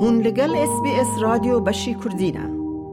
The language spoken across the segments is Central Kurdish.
هون لگل SBS رادیو بشی کردینه.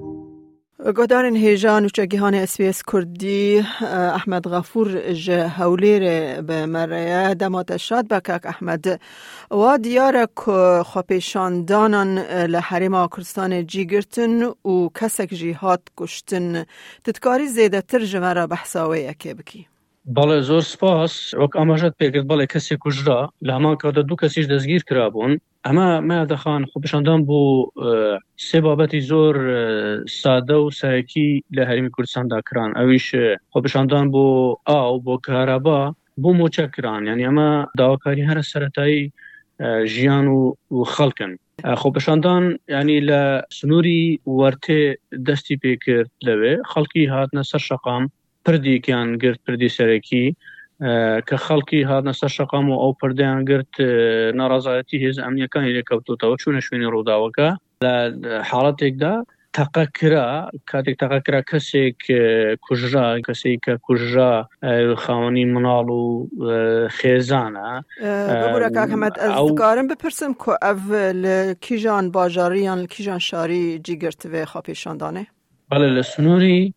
گودارن هیجان و چگیهان SBS کردی احمد غفور جه هولیر به مریا دمات شاد بکک احمد و دیاره که خواپیشاندانان لحرم کردستان جی گرتن و کسک جیهات کشتن تدکاری زیده تر جمعه بحثاویه که بکی. بله زور سپاس وقت آماجت بگرد بله کسی کجرا لهمان که دو کسیش دزگیر کرابون اما ما دخان خوبشاندان بو سه بابتی زور ساده و سرکی لحرمی کردستان دا کران اویش خوبشاندان بو آو بو کارابا بو موچه کران یعنی اما داواکاری هر سرطایی جیان و خلقن خوبشاندان یعنی لسنوری ورته دستی پیکرد لوه خلقی هاتنا سر شقام پردی کیان گرت پردی سرکی که خلقی هاتنا سر شقام و او پردیان گرت نارضایتی هز امنیکانی لکوتو تا و چونشوینی رو داوکا حالت اگدا تقاکرا کاتک تقاکرا کسی که کجرا کسی که کجرا خوانی منال و خیزانه بگوره که احمد از دکارم بپرسم که اول کیجان باجاریان لکیجان شاری جی گرت و خواپیشاندانه؟ بله لسنوری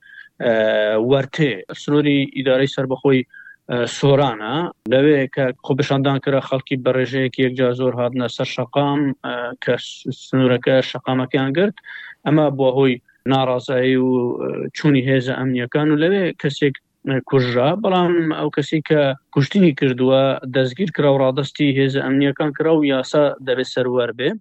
ورته سنوری اداره سربخوی سورانا لوه که خوبشاندان کرا خلقی برژه که یک جازور هادنا سر شقام که سنوره که شقامکیان گرد اما باهوی نارازایی و چونی هیز امنیکان و لوه کسی کجرا بلام او کسی که کشتینی کردوه دزگیر کرا و رادستی هیز امنیکان کرا و یاسا دبه سرور به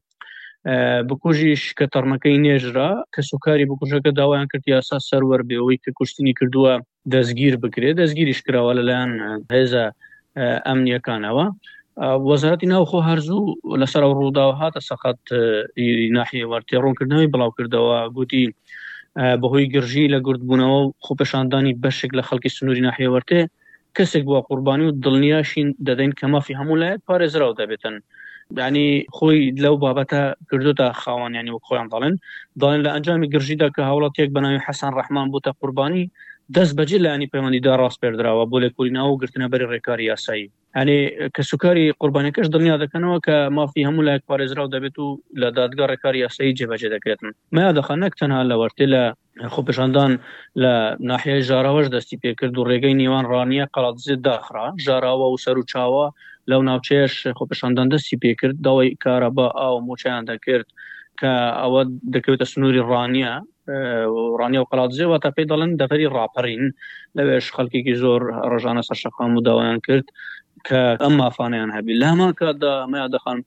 بکوژیش که ترمکی نیجرا که سوکاری بکوژه که داوایان کرد یاسا سرور به اوی که کشتینی کردوه دزگیر بکره دزگیرش کرا ولالان هیزا امنیکانه وزارتی ناو خو هرزو لسر و روداوهات سقط ناحیه ورتیرون کردنوی بلاو کرده و گوتی بهوی گرجی لگرد بوناو خوبشاندانی بشک لخلقی سنوری ناحیه ورته کسک با قربانی و دلنیاشین دادین کما فی همون لایت پارز راو دابتن يعني خوي لو بابتا كردوتا خاوان يعني وخويا ضالن لانجام گرجيدا که حولات یک بناوي حسن رحمان بوتا قرباني دز بجل يعني پیمانی دار راس بردرا و بوله کولينا و گرتنا بری رکاری اسای يعني كسكاري قرباني كش دنيا دكنوا كما في هم لا باريز راو دبتو لدادگار رکاری اسای جبجه دکرتن ما دخنک تنها لورتلا خوبشاندان ل ناحیه جاراوش دستی پیکرد و رگای نیوان رانیه قلات زد داخرا جاراوا و سروچاوا لو ناوچهش خوبشاندان دستی پیکرد داوی کارابا او موچهان دکرد که اود دکرد سنوری رانیه و قلات زد و تا پیدالن دفری راپرین لوش خلقی که زور رجانه سرشقام و داویان کرد که اما فانیان هبی لما که دا ما دخان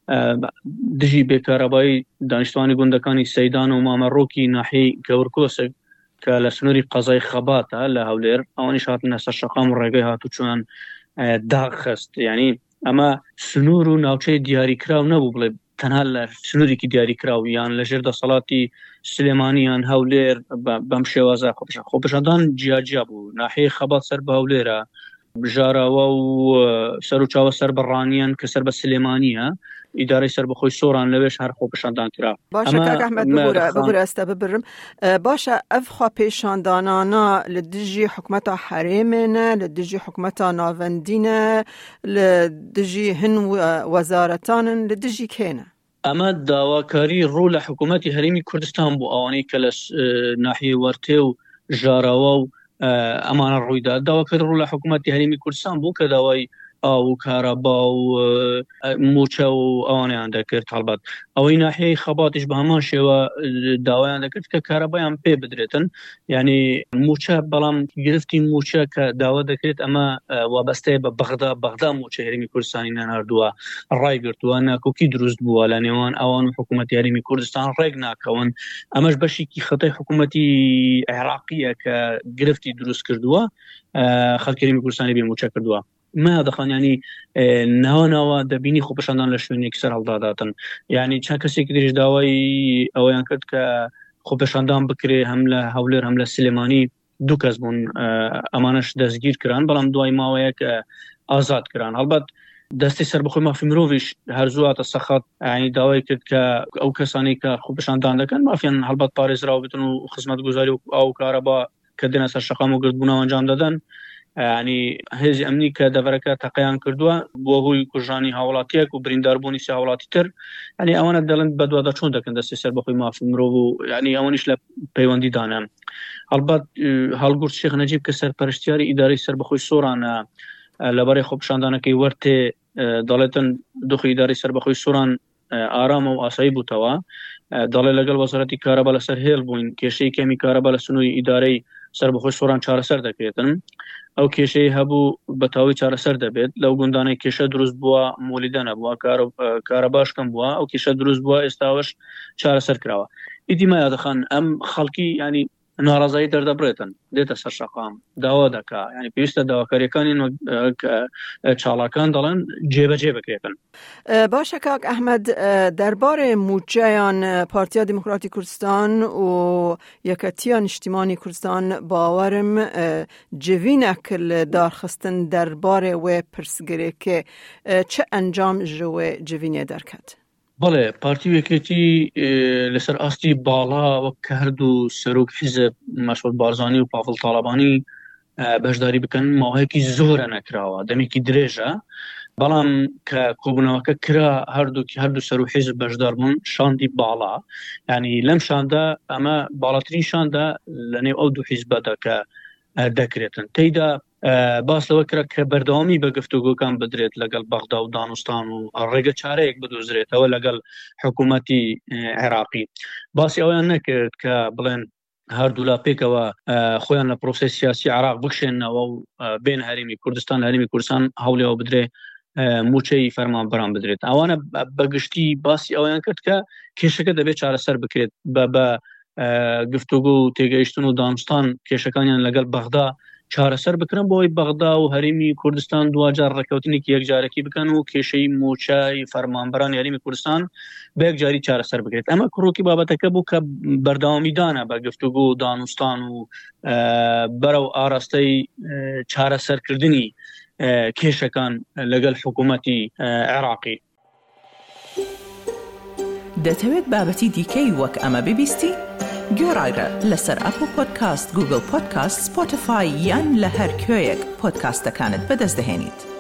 دجی بکارابای دانشتوانی گندکانی سیدان و مامروکی ناحی گورکوسک که لسنوری قضای خباته لهولیر اوانی شاتنا سرشقام و رگای هاتو چون داغ خست یعنی اما سنورو ناوچه دیاری کراو نبو بله تنها سنوری که دیاری کراو یعنی لجرد صلاتی سلیمانیان هولیر بمشوازه خوبشاندان جیا بو ناحی خبات سر بهولیره جاراوا و سروچاوا سر برانیان که سر بسلیمانیه اداره سر بخوی سوران لوش هر خوبشاندان کرا باشه که احمد بگوره استا ببرم باشه اف خوبشاندانانا لدجی حکمتا حریمنا لدجی حکمتا ناوندینا لدجی هن وزارتان لدجی کینا اما داواکاری رول حکومتی حریمی کردستان بو آوانی کلس ناحیه ورته و جاراوا و امان رویداد داواکاری رول حکومتی حریمی کردستان بو که داوای او کارابا و موچه و آوانی عنده کرد طالبات اوی ناحیه خباتش به همان شوه داوای عنده کرد که کارابای هم پی بدریتن یعنی موچه بلام گرفتی موچه که داوای دکرد اما وابسته به بغدا موچه هرمی کردستانی ناردوه رای گرتوه ناکوکی درست بوه لانیوان اوان حکومتی هرمی کردستان رای ناکوان اماش باشی که خطای حکومتی عراقیه که گرفتی درست کردوه خلق هرمی کردستانی به موچه کردوه ما دخان يعني نوا دبيني خوبشاندان لشوني كسر هالداداتن يعني چا کسی که دیش داوای اویان کرد که خوبشاندان بکره حمله هولر حمله سلیمانی دو کس بون امانش دزگیر کران بلام دوای ماویه که آزاد کران البته دستی سر بخوی ما فی مروفیش هر زوات السخط يعني داوای کرد که او کسانی که خوبشاندان دکن ما فیان البته پاریز راو بتون و خدمت گزاری او کارابا کدنا سر شقام و گرد بونا انجام دادن ینی هێزی ئەمنی کە دەڤەرەکە تەقەیان کردووە بۆ هۆی کوژانی هاوڵاتیەک و برینداربوونی سێ هاوڵاتی تر ینی ئەوانە دەڵێن بەدوادە چۆن دەکەن دەستی سەر بەخۆی مافی مرۆڤ و ینی ئەوەنیش لە پەیوەندیدانە. هەڵبەت هەڵگورد شێخ نەجیب کە سەرپەرشتیاری ئیدارەی سەربەخۆی سۆرانە لەبەرەی خۆپیشاندانەکەی وەرتێ دەڵێتن دۆخی ئیدارەی سەربەخۆی سۆران ئارامە و ئاسایی بووتەوە، دەڵێ لەگەڵ وەزارەتی کارەبا لەسەر هێڵ بووین، کێشەی کەمی کارەبا لە سنووری ئیدارەی سەربەخۆی سۆران چارەسەر دەکرێتن. ئەو کێشەی هەبوو بەتاوی چارەسەر دەبێت. لەو گوندانەی کێشە دروست بووە مۆلیدە نەبووە، کارەباشکەم بووە، ئەو کێشە دروست بووە ئێستاوەش چارەسەر کراوە. ئیدی مایادەخان ئەم خەڵکی ینی ناڕازایی دەردەبرێتن دێتە سەر شەقام داوا دەکا، ینی پێویستە داواکاریەکانی چاڵاکان دەڵێن جێبەجێ بکرێتن. باشە کاک ئەحمەد، دەربارەی موچەیان پارتیا دیموکراتی کوردستان و یەکەتیە نیشتیمانی کوردستان باوەرم جوینەک لە دارخستن دەربارەی وێ پرسگرێکێ چه ئەنجام ji wê civînê derket؟ بەڵێ پارتی وێکێتی لەسەر ئاستی باڵا وەک کە هەردوو سەرۆک حیزب مەسعود بارزانی و پاڤڵ تاڵابانی بەشداری بکەن ماوەیەکی زۆرە نەکراوە، دەمێکی درێژە، بەڵام کە کۆبوونەوەکە کرا هەردوو سەرۆک حیزب بەشدار بوون شاندی باڵا، ینی لەم شاندا ئەمە باڵاترین شاندا لەنێو ئەو دوو حیزبەدا کە دەکرێتن. تێیدا باس لەوە کرا کە بەردەوامی بە گفتوگۆکان بدرێت لەگەڵ بەغدا و دانوستان و ڕێگە چارەیەک بدۆزرێتەوە لەگەڵ حکوومەتی عێراقی. باسی ئەویان نەکرد کە بڵێن هەردوو لا پێکەوە خۆیان لە پرۆسەی سیاسی عێراق بکشێنەوە و بێن هەرێمی کوردستان لە هەرێمی کوردستان هەوڵیەوە بدرێ موچەی فەرمانبەران بدرێت. ئەوانە بەگشتی باسی ئەویان کرد کە کێشەکە دەبێت چارەسەر بکرێت بە گفتوگۆ و تێگەیشتن و دانوستان کێشەکانیان لەگەڵ بەغدا چارەسەر بکرن بۆی بەغدا و هەرێمی کوردستان دوجار ڕێکەوتنێکی یەکجارەکی بکەن و کێشەی موچەی فەرمانبەران هەرێمی کوردستان بە یەکجاری چارەسەر بکرێت. ئەمە کڕۆکی بابەتەکە بوو کە بەردەوامیدانە بە گفتوگۆ و دانوستان و بەرەو ئاراستەی چارەسەرکردنی کێشەکان لەگەڵ حکوومەتی عێراقی. دەتەوێت بابەتی دیکەی وەک ئەمە ببیستی؟ گۆڕایرە لەسەر ئەپل پۆدکاست، گوگل پۆدکاست، سپۆتیفای یان لە هەر کوێیەک پۆدکاستەکانت بەدەست دەهێنیت.